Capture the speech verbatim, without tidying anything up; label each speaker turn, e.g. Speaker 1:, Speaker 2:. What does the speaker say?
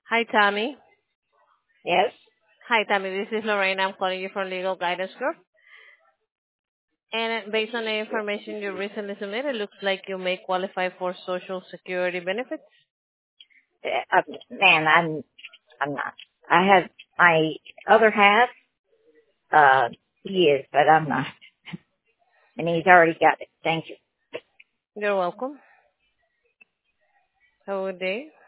Speaker 1: Hi, Tammy.
Speaker 2: Yes.
Speaker 1: Hi, Tammy. This is Lorraine. I'm calling you from Legal Guidance Group. And based on the information you recently submitted, it looks like you may qualify for Social Security benefits.
Speaker 2: Uh, man, I'm I'm not. I have my other half. Uh, he is, but I'm not, and he's already got it. Thank you.
Speaker 1: You're welcome. Have a good day.